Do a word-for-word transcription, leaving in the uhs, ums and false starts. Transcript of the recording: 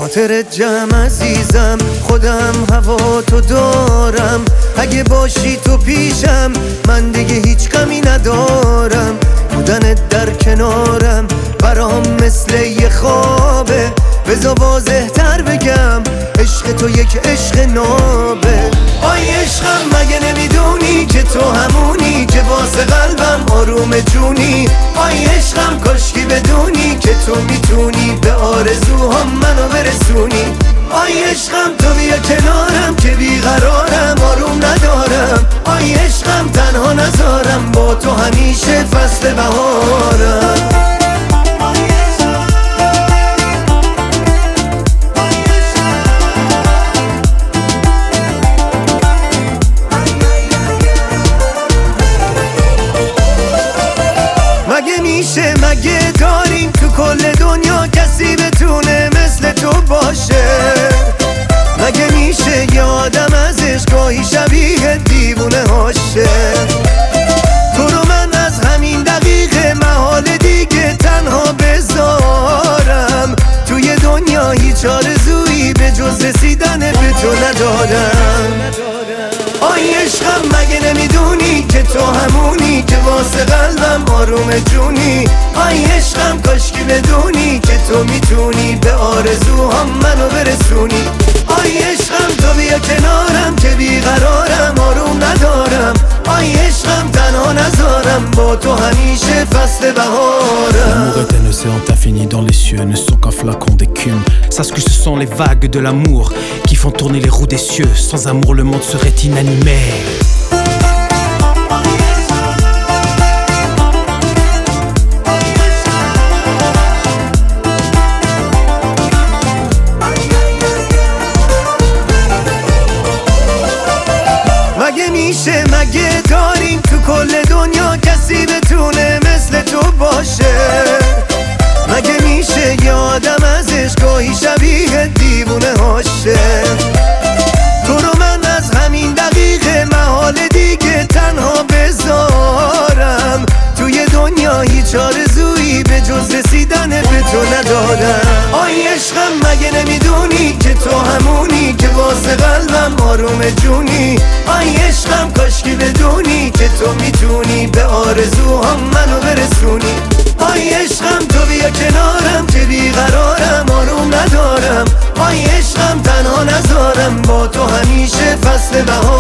خاطر جمع عزیزم، خودم هوا تو دارم. اگه باشی تو پیشم من دیگه هیچ غمی ندارم. بودنت در کنارم برام مثل یه خوابه. بذار واضح تر بگم عشق تو یک عشق نابه. آی عشقم مگه نمیدونی که تو همونی که واسه قلبم آروم جونی. آی عشقم کاشکی بدونی که تو میتونی به آرزوهام منو برسونی. آی عشقم تو بیا کنارم که بیقرارم، آروم ندارم. آی عشقم تنها نذارم، با تو همیشه فصل بهارم. مگه میشه، مگه داریم تو کل دنیا کسی بتونه مثل تو باشه؟ مگه میشه یه آدم ازش گاهی شبیه دیوونه هاشه؟ تو رو من از همین دقیقه محال دیگه تنها بذارم. توی دنیا هیچ آرزویی به جز رسیدن به تو ندارم. آی عشقم مگه نمیدونی که تو همونی که واسه قلبم آروم جونی. آی عشقم کاشکی بدونی که تو میتونی به آرزوهام منو برسونی. آی عشقم تو بیا کنارم که بیقرارم، آروم ندارم. آی عشقم تنها نذارم، با تو همیشه فصل بهارم. L'amour est un océan infini dans les cieux, ne sont qu'un flacon d'écume. Sache que ce sont les vagues de l'amour qui font tourner les roues des cieux. Sans amour le monde serait inanimé. مگه میشه، مگه داریم تو کل دنیا کسی بتونه مثل تو باشه؟ مگه میشه یه آدم ازش گاهی شبیه دیوونه هاشه؟ تو رو من از همین دقیقه محال دیگه تنها بذارم. توی دنیا هیچ آرزویی به جز رسیدن به تو ندارم. آی عشقم مگه نمیدونی که تو همونی که واسه قلبم آروم جونی. آی عشقم کاشکی بدونی که تو میتونی به آرزوهام منو برسونی. آی عشقم تو بیا کنارم که بیقرارم، آروم ندارم. آی عشقم تنها نذارم، با تو همیشه فصل بهار.